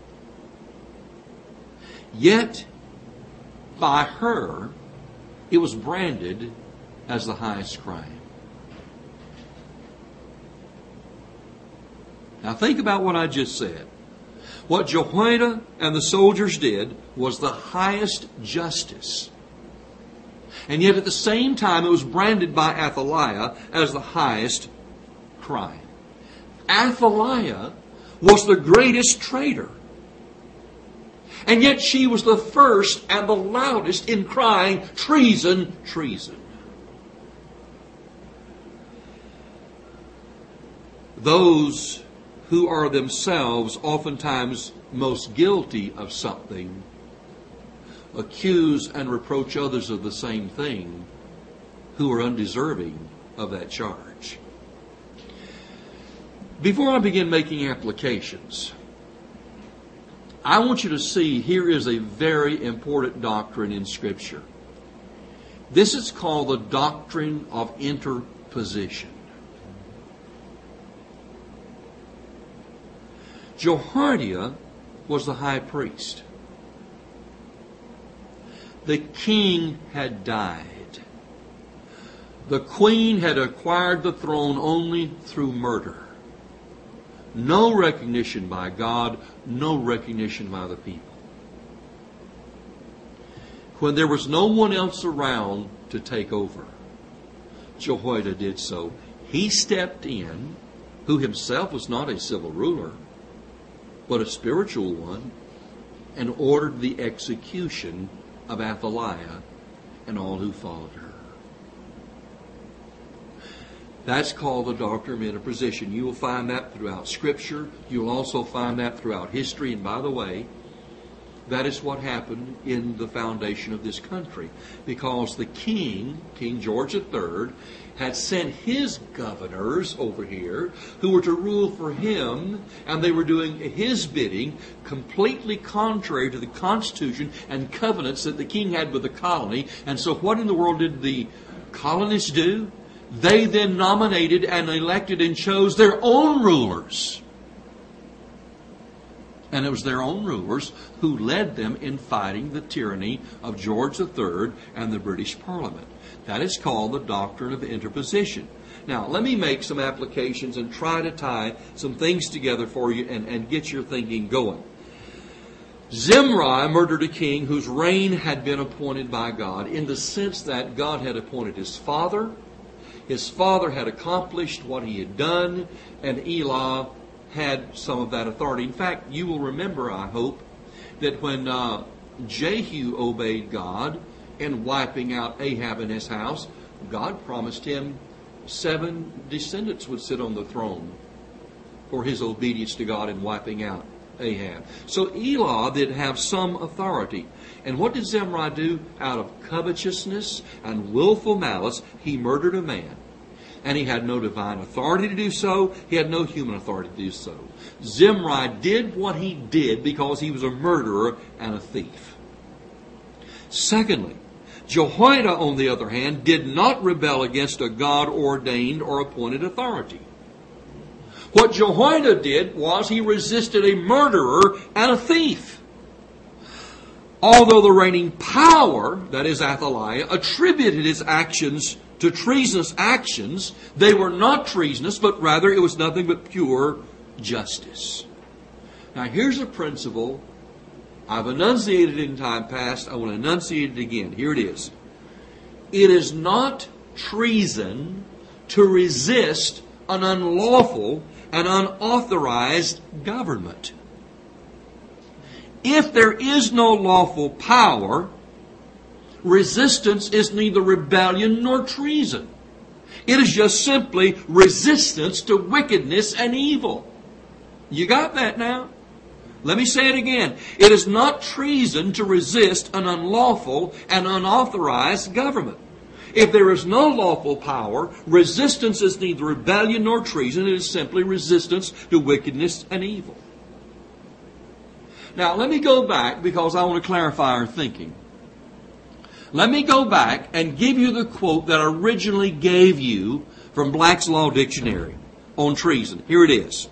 Yet, by her, it was branded as the highest crime. Now think about what I just said. What Jehoiada and the soldiers did was the highest justice. And yet at the same time it was branded by Athaliah as the highest crime. Athaliah was the greatest traitor. And yet she was the first and the loudest in crying, treason, treason. Those who are themselves oftentimes most guilty of something accuse and reproach others of the same thing who are undeserving of that charge. Before I begin making applications, I want you to see here is a very important doctrine in Scripture. This is called the doctrine of interposition. Jehoiada was the high priest. The king had died. The queen had acquired the throne only through murder. No recognition by God, no recognition by the people. When there was no one else around to take over, Jehoiada did so. He stepped in, who himself was not a civil ruler, but a spiritual one, and ordered the execution of Athaliah and all who followed her. That's called the doctrine of interposition. You will find that throughout Scripture. You'll also find that throughout history. And by the way, that is what happened in the foundation of this country. Because the king, King George the Third, had sent his governors over here who were to rule for him, and they were doing his bidding, completely contrary to the Constitution and covenants that the king had with the colony. And so what in the world did the colonists do? They then nominated and elected and chose their own rulers. And it was their own rulers who led them in fighting the tyranny of George the Third and the British Parliament. That is called the doctrine of interposition. Now, let me make some applications and try to tie some things together for you and, and get your thinking going. Zimri murdered a king whose reign had been appointed by God, in the sense that God had appointed his father. His father had accomplished what he had done, and Elah had some of that authority. In fact, you will remember, I hope, that when uh, Jehu obeyed God in wiping out Ahab and his house, God promised him seven descendants would sit on the throne for his obedience to God in wiping out Ahab. So Elah did have some authority. And what did Zimri do? Out of covetousness and willful malice, he murdered a man. And he had no divine authority to do so. He had no human authority to do so. Zimri did what he did because he was a murderer and a thief. Secondly, Jehoiada, on the other hand, did not rebel against a God-ordained or appointed authority. What Jehoiada did was he resisted a murderer and a thief. Although the reigning power, that is Athaliah, attributed his actions to treasonous actions, they were not treasonous, but rather it was nothing but pure justice. Now here's a principle I've enunciated it in time past. I want to enunciate it again. Here it is. It is not treason to resist an unlawful and unauthorized government. If there is no lawful power, resistance is neither rebellion nor treason. It is just simply resistance to wickedness and evil. You got that now? Let me say it again. It is not treason to resist an unlawful and unauthorized government. If there is no lawful power, resistance is neither rebellion nor treason. It is simply resistance to wickedness and evil. Now, let me go back because I want to clarify our thinking. Let me go back and give you the quote that I originally gave you from Black's Law Dictionary on treason. Here it is.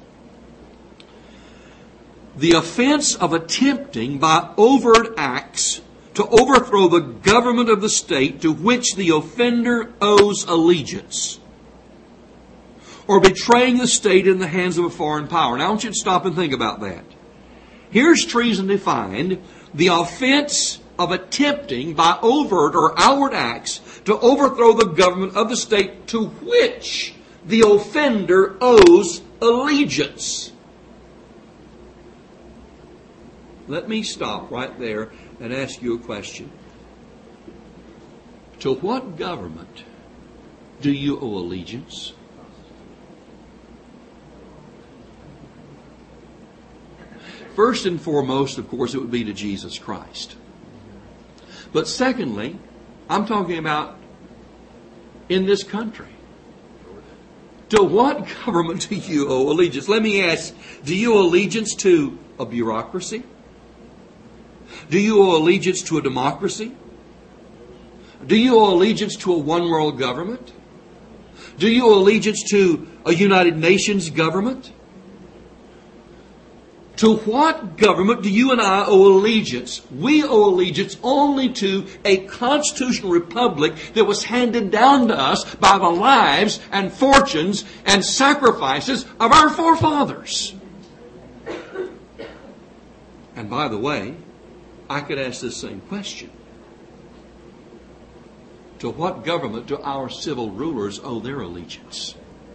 The offense of attempting by overt acts to overthrow the government of the state to which the offender owes allegiance, or betraying the state in the hands of a foreign power. Now I want you to stop and think about that. Here's treason defined: the offense of attempting by overt or outward acts to overthrow the government of the state to which the offender owes allegiance. Let me stop right there and ask you a question. To what government do you owe allegiance? First and foremost, of course, it would be to Jesus Christ. But secondly, I'm talking about in this country. To what government do you owe allegiance? Let me ask, do you owe allegiance to a bureaucracy? Do you owe allegiance to a democracy? Do you owe allegiance to a one-world government? Do you owe allegiance to a United Nations government? To what government do you and I owe allegiance? We owe allegiance only to a constitutional republic that was handed down to us by the lives and fortunes and sacrifices of our forefathers. And by the way, I could ask this same question. To what government do our civil rulers owe their allegiance?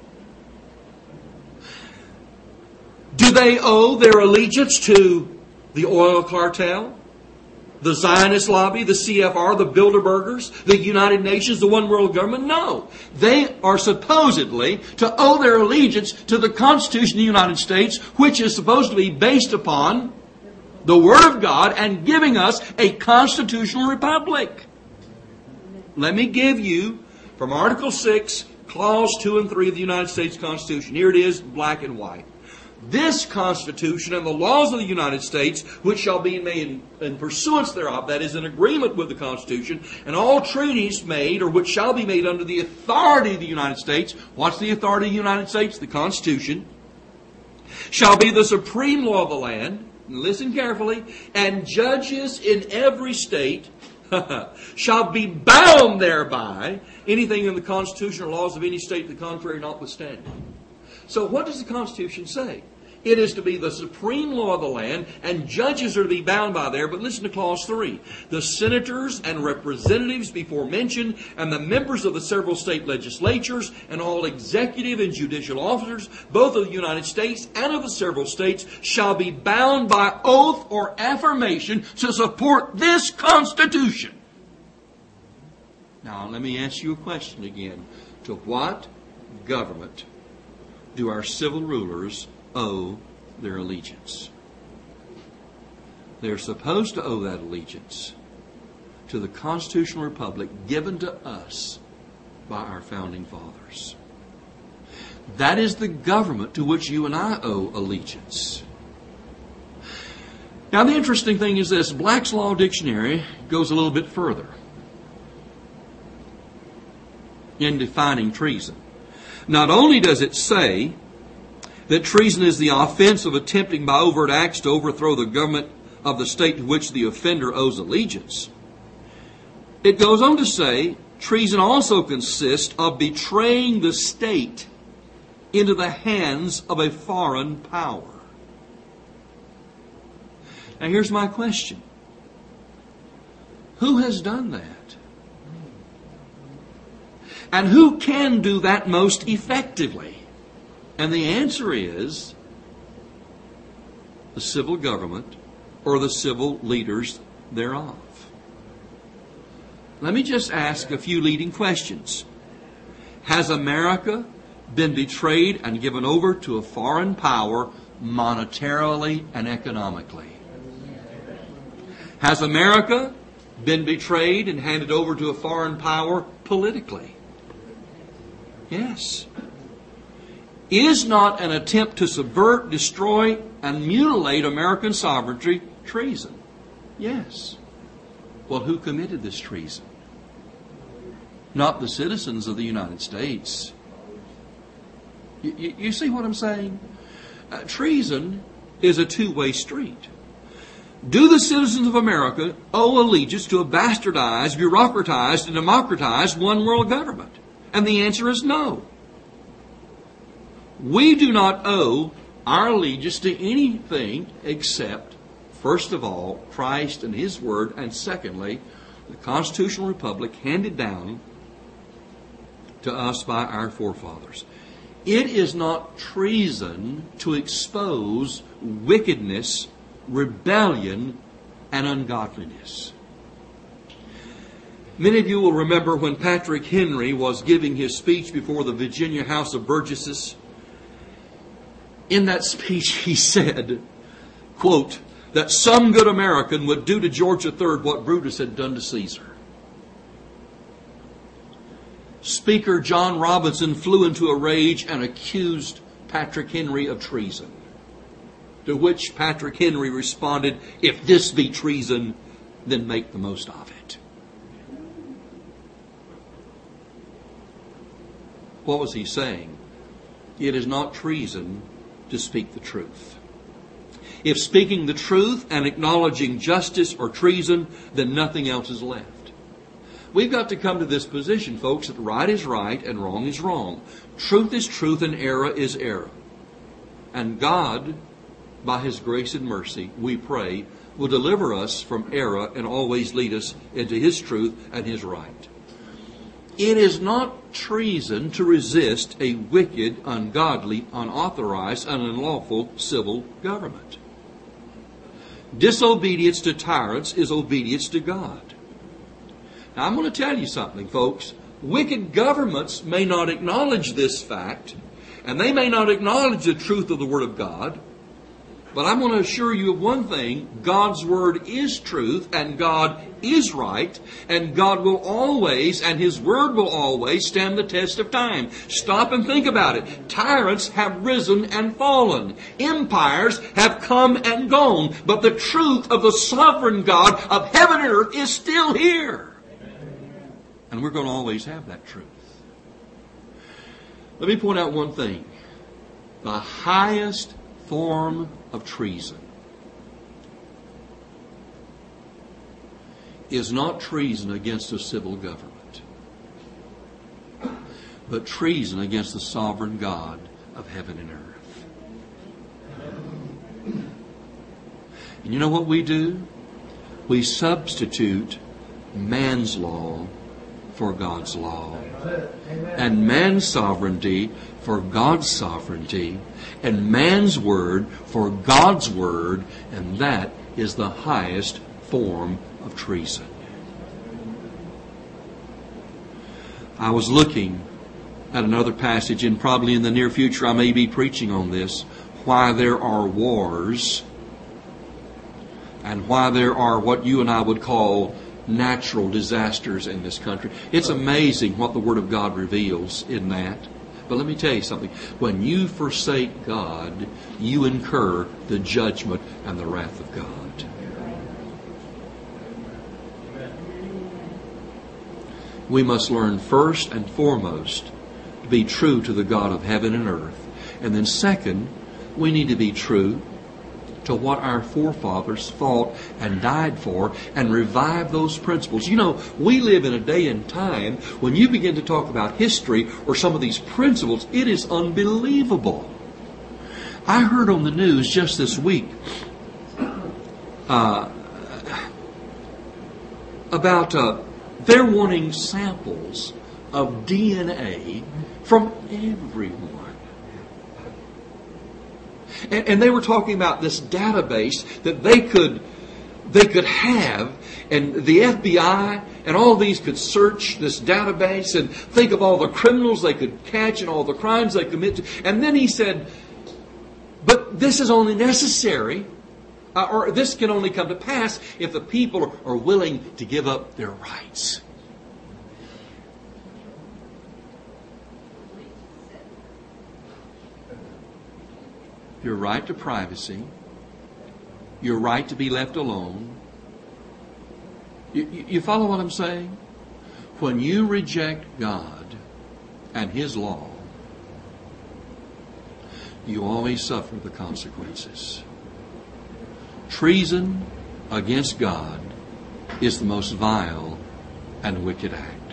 Do they owe their allegiance to the oil cartel, the Zionist lobby, the C F R, the Bilderbergers, the United Nations, the one world government? No. They are supposedly to owe their allegiance to the Constitution of the United States, which is supposed to be based upon the Word of God and giving us a constitutional republic. Let me give you from Article six, Clause two and three of the United States Constitution. Here it is, black and white. This Constitution and the laws of the United States, which shall be made in, in pursuance thereof, that is, in agreement with the Constitution, and all treaties made, or which shall be made under the authority of the United States. What's the authority of the United States? The Constitution. Shall be the supreme law of the land. Listen carefully. And judges in every state shall be bound thereby, anything in the Constitution or laws of any state the contrary notwithstanding. So what does the Constitution say? It is to be the supreme law of the land, and judges are to be bound by there. But listen to Clause three. The senators and representatives before mentioned, and the members of the several state legislatures, and all executive and judicial officers, both of the United States and of the several states, shall be bound by oath or affirmation to support this Constitution. Now, let me ask you a question again. To what government do our civil rulers owe their allegiance? They're supposed to owe that allegiance to the constitutional republic given to us by our founding fathers. That is the government to which you and I owe allegiance. Now, the interesting thing is this. Black's Law Dictionary goes a little bit further in defining treason. Not only does it say that treason is the offense of attempting by overt acts to overthrow the government of the state to which the offender owes allegiance, it goes on to say treason also consists of betraying the state into the hands of a foreign power. Now here's my question. Who has done that? And who can do that most effectively? And the answer is the civil government or the civil leaders thereof. Let me just ask a few leading questions. Has America been betrayed and given over to a foreign power monetarily and economically? Has America been betrayed and handed over to a foreign power politically? Yes. Is not an attempt to subvert, destroy, and mutilate American sovereignty treason? Yes. Well, who committed this treason? Not the citizens of the United States. You, you, you see what I'm saying? Uh, treason is a two-way street. Do the citizens of America owe allegiance to a bastardized, bureaucratized, and democratized one-world government? And the answer is no. We do not owe our allegiance to anything except, first of all, Christ and His Word, and secondly, the constitutional republic handed down to us by our forefathers. It is not treason to expose wickedness, rebellion, and ungodliness. Many of you will remember when Patrick Henry was giving his speech before the Virginia House of Burgesses. In that speech he said, quote, that some good American would do to George the Third what Brutus had done to Caesar. Speaker John Robinson flew into a rage and accused Patrick Henry of treason. To which Patrick Henry responded, if this be treason, then make the most of it. What was he saying? It is not treason to speak the truth. If speaking the truth and acknowledging justice or treason, then nothing else is left. We've got to come to this position, folks, that right is right and wrong is wrong. Truth is truth and error is error. And God, by His grace and mercy, we pray, will deliver us from error and always lead us into His truth and His right. It is not treason to resist a wicked, ungodly, unauthorized, and unlawful civil government. Disobedience to tyrants is obedience to God. Now, I'm going to tell you something, folks. Wicked governments may not acknowledge this fact, and they may not acknowledge the truth of the Word of God. But I'm going to assure you of one thing. God's Word is truth, and God is right, and God will always, and His Word will always stand the test of time. Stop and think about it. Tyrants have risen and fallen. Empires have come and gone. But the truth of the sovereign God of heaven and earth is still here. And we're going to always have that truth. Let me point out one thing. The highest form of treason is not treason against a civil government, but treason against the sovereign God of heaven and earth. And you know what we do? We substitute man's law for God's law, and man's sovereignty for God's sovereignty, and man's word for God's word, and that is the highest form of treason. I was looking at another passage, and probably in the near future I may be preaching on this, why there are wars and why there are what you and I would call natural disasters in this country. It's amazing what the Word of God reveals in that. But let me tell you something. When you forsake God, you incur the judgment and the wrath of God. We must learn first and foremost to be true to the God of heaven and earth. And then second, we need to be true to what our forefathers fought and died for, and revive those principles. You know, we live in a day and time when you begin to talk about history or some of these principles, it is unbelievable. I heard on the news just this week, uh, uh, about uh, they're wanting samples of D N A from everyone. And, and they were talking about this database that they could they could have, and the F B I and all these could search this database and think of all the criminals they could catch and all the crimes they commit. And then he said, but this is only necessary, uh, or this can only come to pass if the people are willing to give up their rights. Your right to privacy, your right to be left alone. You, you, you follow what I'm saying? When you reject God and His law, you always suffer the consequences. Treason against God is the most vile and wicked act.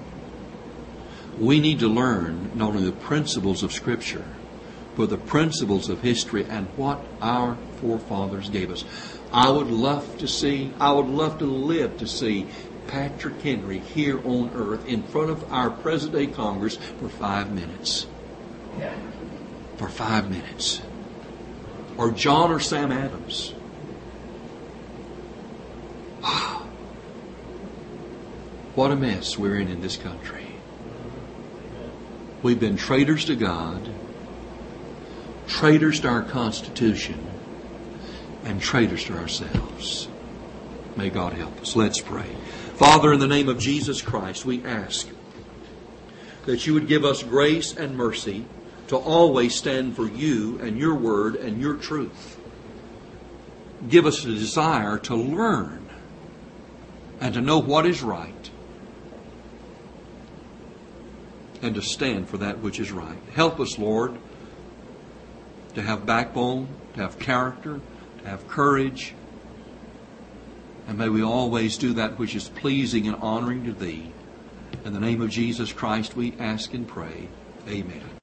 We need to learn not only the principles of Scripture, but the principles of history and what our forefathers gave us. I would love to see, I would love to live to see Patrick Henry here on earth in front of our present-day Congress for five minutes. For five minutes. Or John or Sam Adams. Wow. What a mess we're in in this country. We've been traitors to God, traitors to our Constitution, and traitors to ourselves. May God help us. Let's pray. Father, in the name of Jesus Christ, we ask that you would give us grace and mercy to always stand for you and your word and your truth. Give us a desire to learn and to know what is right and to stand for that which is right. Help us, Lord, to have backbone, to have character, to have courage. And may we always do that which is pleasing and honoring to Thee. In the name of Jesus Christ we ask and pray. Amen.